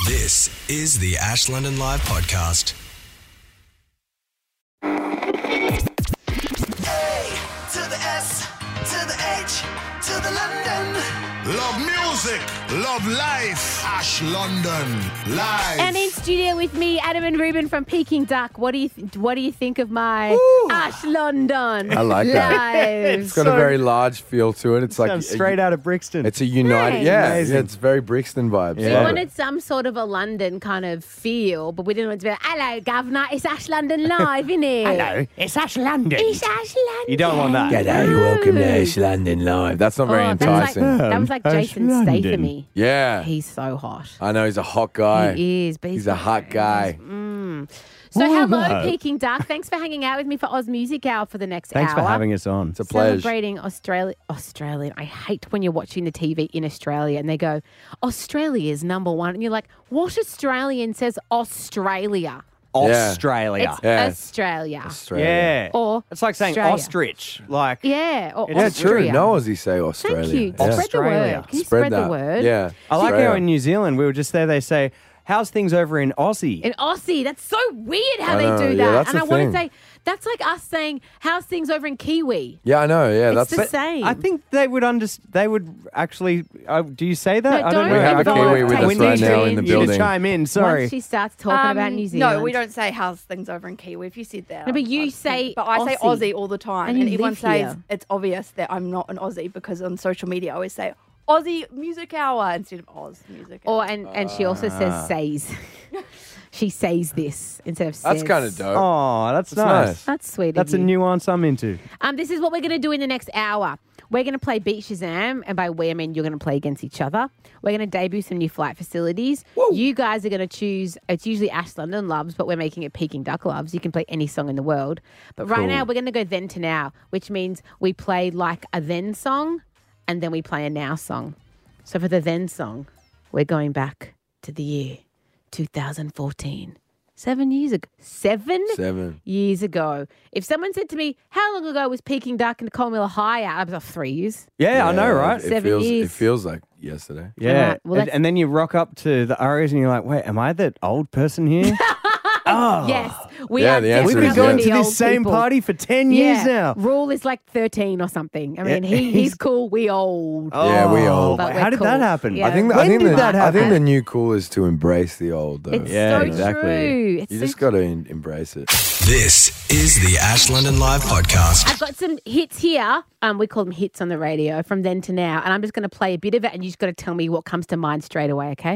This is the Ash London Live podcast. To the S, to the H, to the London. Love music, love life. Ash London Live. And in studio with me, Adam and Ruben from Peking Duck. What do you think of my Ash London? I like that. Live? It's got a very large feel to it. It's like Sounds straight out of Brixton. It's a United. Nice. Yeah, Amazing. it's very Brixton vibes. We wanted some sort of a London kind of feel, but we didn't want to be like, hello, governor, it's Ash London Live, innit? Hello, it's Ash London. It's Ash London. You don't want that. G'day, welcome to Ash London Live. That's not very enticing. That was like Ash Jason London. Statham. Yeah. He's so hot. I know, he's a hot guy. He is, but He's a hot guy. So hello, Hello. Peking Duck. Thanks for hanging out with me for Oz Music Hour for the next Thanks hour. for having us on. It's a pleasure. Celebrating Australian. I hate when you're watching the TV in Australia and they go, Australia's number one. And you're like, what Australian says Australia? Australia. It's Yeah. Australia. Australia. Yeah. Or it's like saying Australia. ostrich. Like, Yeah, or Yeah, Austria. true. No Aussie say Australia. Thank you. Yeah. Spread the Australia. word. Can you spread the that. word? Yeah. I like how Australia. in New Zealand we were just there. They say, "How's things over in Aussie?" In Aussie, that's so weird how I they know, do yeah, that. that's And the I want to thing. say, that's like us saying, how's things over in Kiwi? Yeah, I know. Yeah, It's that's the same. I think they would They would actually. Do you say that? No, I don't don't know. We have a involve Kiwi with us we right need now in the you to building. chime in. Sorry. Once she starts talking about New Zealand. No, we don't say how's things over in Kiwi. If you said that. No, but you I'd say think- But I say Aussie. Aussie all the time. And And, you everyone live says here. it's obvious that I'm not an Aussie because on social media I always say Aussie Music Hour instead of Oz Music Hour. Or and she also says says. She says this instead of says. That's kind of dope. Oh, that's That's nice. nice. That's sweet. That's a of you. nuance I'm into. This is what we're going to do in the next hour. We're going to play Beat Shazam, and by we I mean you're going to play against each other. We're going to debut some new flight facilities. You guys are going to choose. It's usually Ash London Loves, but we're making it Peking Duck Loves. You can play any song in the world. But right now we're going to go then to now, which means we play like a then song, and then we play a now song. So for the then song, we're going back to the year 2014. 7 years ago. 7. Years ago. If someone said to me, how long ago was Peking Duck and Nicole Miller higher? I'd be like, 3 years. Yeah, I know, right? It 7 feels, years. It feels like yesterday. Yeah. Right, well, and then you rock up to the Arias and you're like, wait, am I that old person here? Yes. We Yeah, are the answer We've definitely been going the to old this same people. party for 10 years now. Rule is like 13 or something. I mean, he's cool, we old. Yeah, we old. But How we're did cool. that happen? Yeah. I think When did that I think happen? the new cool is to embrace the old, though. It's Yeah, so exactly. true. It's You so just got to embrace it. This is the Ash London Live podcast. I've got some hits here. We call them hits on the radio from then to now. And I'm just going to play a bit of it and you just got to tell me what comes to mind straight away, okay?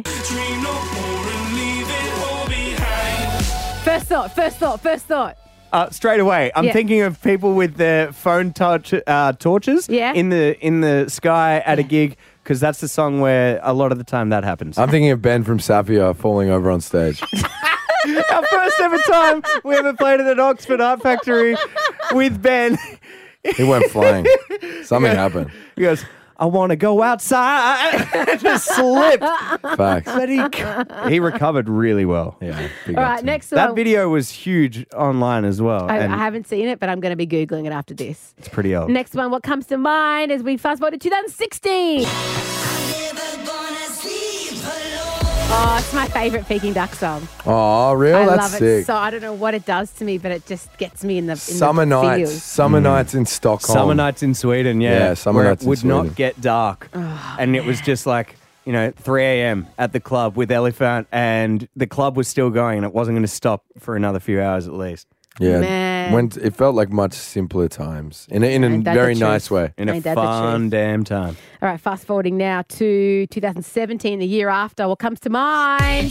First thought. Straight away, I'm Yeah. thinking of people with their phone torches Yeah. in the sky at a gig, because that's the song where a lot of the time that happens. I'm thinking of Ben from Sapphire falling over on stage. Our first ever time we ever played at an Oxford Art Factory with Ben. He went flying. Something happened. He goes, I want to go outside. Just slipped. Facts. But he recovered really well. Yeah. big All up right, to him. next That song. video was huge online as well. I and haven't seen it, but I'm going to be Googling it after this. it's pretty old. Next one, what comes to mind as we fast forward to 2016. Oh, it's my favourite Peking Duck song. Oh, real? I That's love sick. it so. I don't know what it does to me, but it just gets me in the Summer the nights. feels. Summer nights in Stockholm. Summer nights in Sweden, yeah. Yeah, summer where nights it in would Sweden. not get dark. And it was just like, 3 a.m. at the club with Elephant, and the club was still going and it wasn't going to stop for another few hours at least. Yeah. Man. When it felt like much simpler times in a Ain't that very the nice truth? way. In a Ain't that the fun truth? damn time. All right, fast forwarding now to 2017, the year after. What comes to mind?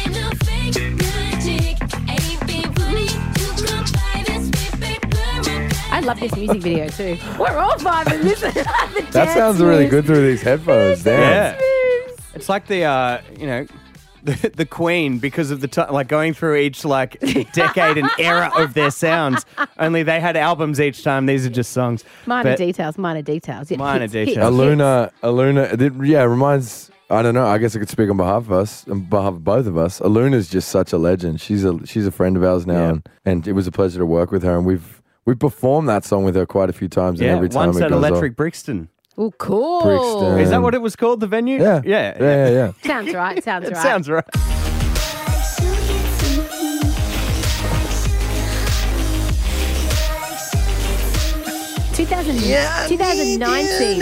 I love this music video too. We're all vibing. Listen, the That dance sounds really moves. good through these headphones. Damn. Yeah. Moves. It's like the, the Queen, because of the time, like going through each decade and era of their sounds. Only they had albums each time. These are just songs. Minor But- details. Yeah, Minor hits, details. Aluna, it reminds. I don't know. I guess I could speak on behalf of us, on behalf of both of us. Aluna's just such a legend. She's a friend of ours now, Yeah. and it was a pleasure to work with her. And we've performed that song with her quite a few times. And Yeah, every time once it at goes Electric off. Brixton. Oh, cool. Brixton. Is that what it was called, the venue? Yeah. Yeah. Yeah. Sounds right. It sounds right. 2019.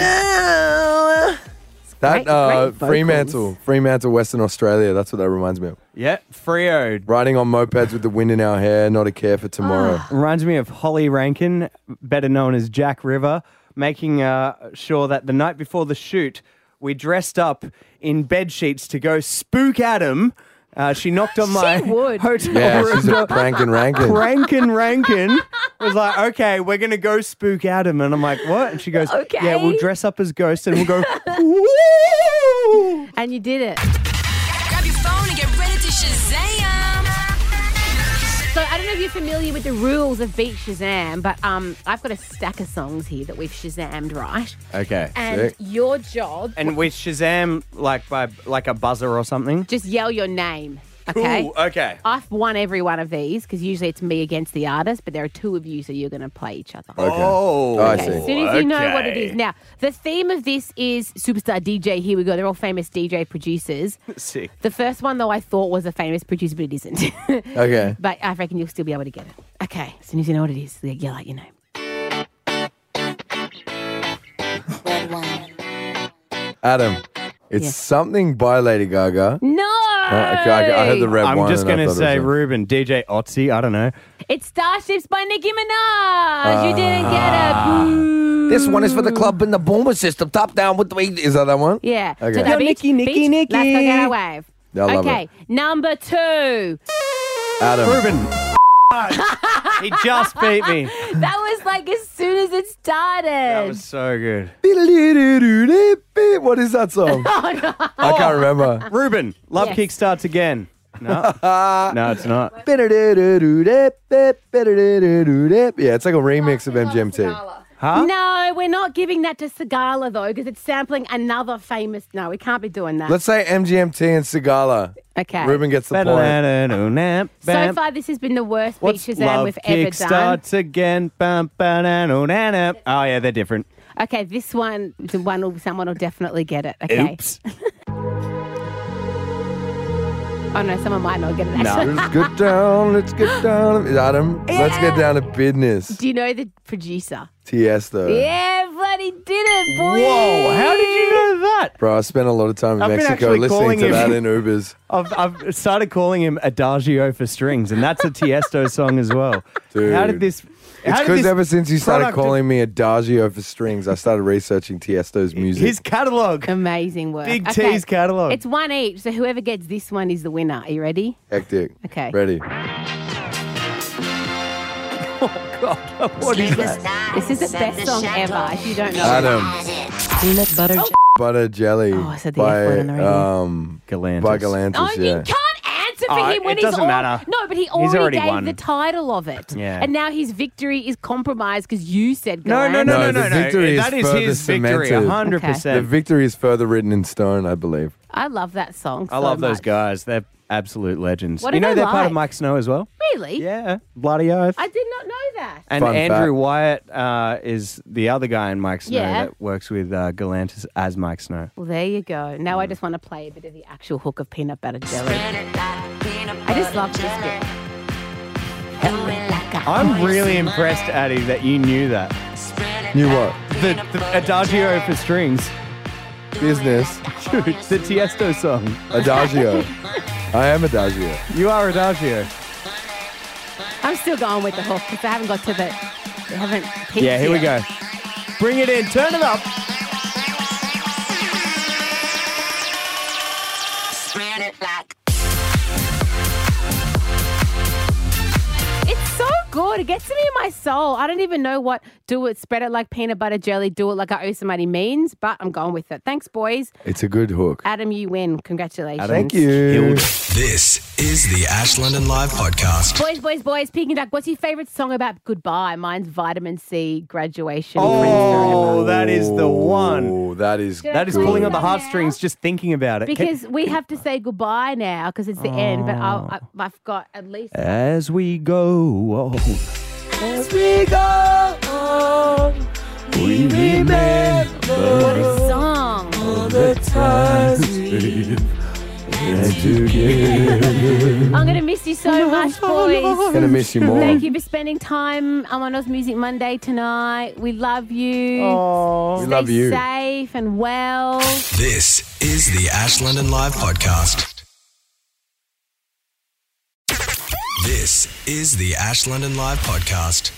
That Great Fremantle, Western Australia. That's what that reminds me of. Yeah, Freo. Riding on mopeds with the wind in our hair, not a care for tomorrow. Reminds me of Holly Rankin, better known as Jack River, making sure that the night before the shoot, we dressed up in bed sheets to go spook Adam. She knocked on my would. hotel Yeah, room she's a door. prankin' rankin. Rankin was like, okay, we're going to go spook Adam. And I'm like, what? And she goes, Okay. yeah, we'll dress up as ghosts and we'll go, woo! And you did it. Grab your phone and get ready to Shazam! So I don't know if you're familiar with the rules of Beat Shazam, but I've got a stack of songs here that we've Shazammed, right? Okay. And Sick. your job, And we Shazam by a buzzer or something. just yell your name, okay? Ooh, okay. I've won every one of these because usually it's me against the artist, but there are two of you, so you're going to play each other. Okay. Oh, I Okay, see. as soon as you know what it Okay. is. Now, the theme of this is Superstar DJ. Here we go. They're all famous DJ producers. Sick. The first one, though, I thought was a famous producer, but it isn't. Okay. But I reckon you'll still be able to get it. Okay, as soon as you know what it is, yell out your name. Adam, it's Yes. something by Lady Gaga. No! Okay, I heard the red one. I'm just and I going to thought it say was a- Ruben, DJ Otzi, I don't know. It's Starships by Nicki Minaj. You didn't get it. Boo. This one is for the club in the boomer system. Top down with the... Is that one? Yeah. Okay. So Yo, now, Nicki, beach, Nicki, Nicki. Let's go get a wave. I love Okay, number 2. Adam. Ruben. He just beat me. That was like as soon as it started. That was so good. What is that song? I can't remember. Ruben, Love Yes. Kick starts again. No. No, it's not. Yeah, it's like a remix of MGMT. Huh? No, we're not giving that to Sigala though, because it's sampling another famous. No, we can't be doing that. Let's say MGMT and Sigala. Okay. Ruben gets the point. So far, this has been the worst What's Beat Shazam Love we've ever Kick done. starts again. Oh, yeah, they're different. Okay, this one, someone will definitely get it. Okay. Oops. Oh no, someone might not get it. Actually. Let's get down. Let's get down. Adam, let's get down to business. Do you know the producer? Tiesto. Yeah, bloody did it, boy. Whoa, how did you know that? Bro, I spent a lot of time in I've been Mexico actually listening calling to him- that in Ubers. I've started calling him Adagio for strings, and that's a Tiesto song as well. Dude. How did this... It's how did because this ever since you started product of- calling me Adagio for strings, I started researching Tiesto's music. His catalogue. Amazing work. Big Okay, T's catalogue. It's one each, so whoever gets this one is the winner. Are you ready? Hectic. Okay. Ready. What is that? This is the best song ever. If you don't know, Adam. Peanut butter Butter Jelly. Oh, I said the by, F word on the radio. Galantis. by Galantis, Oh, you yeah. can't answer for Oh, him when it he's doesn't matter. No, but he He's already already gave won. the title of it. Yeah. And now his victory is compromised because you said No, Galantis. No, the victory is That is further his victory, cemented. 100%. The victory is further written in stone, I believe. I love that song. I love those much. guys. They're absolute legends. What you do know they they're part of like? Mike Snow as well? Really? Yeah. Bloody oath. I did not know that. And Fun Andrew fact. Wyatt is the other guy in Mike Snow Yeah. that works with Galantis as Mike Snow. Well, there you go. Now I just want to play a bit of the actual hook of Peanut Butter Jelly. I just love this bit. I'm really impressed, Addie, that you knew that. Knew what? The Adagio for strings. Business. Dude, the Tiesto song. Adagio. I am Adagio. You are Adagio. I'm still going with the hook because I haven't got to the. They haven't peaked Yeah, here we yet. go. Bring it in. Turn it up. It's so good. It gets to me in my soul. I don't even know what do it, spread it like peanut butter jelly, do it like I owe somebody means, but I'm going with it. Thanks, boys. It's a good hook. Adam, you win. Congratulations. Thank you. This is the Ash London Live podcast. Boys, Peking Duck, what's your favourite song about goodbye? Mine's Vitamin C, Graduation, Oh, Friends Forever. that is the one. Oh, that is That is Play pulling on the that heartstrings just thinking about it. Because we have to say goodbye now because it's the end, but I've got at least... As we go, As we go on, we remember What a song. the times I'm going to miss you so much, boys. Gonna miss you more. Thank you for spending time on Oz Music Monday tonight. We love you. We love you. Stay safe and well. This is the Ash London Live podcast. This is the Ash London Live podcast.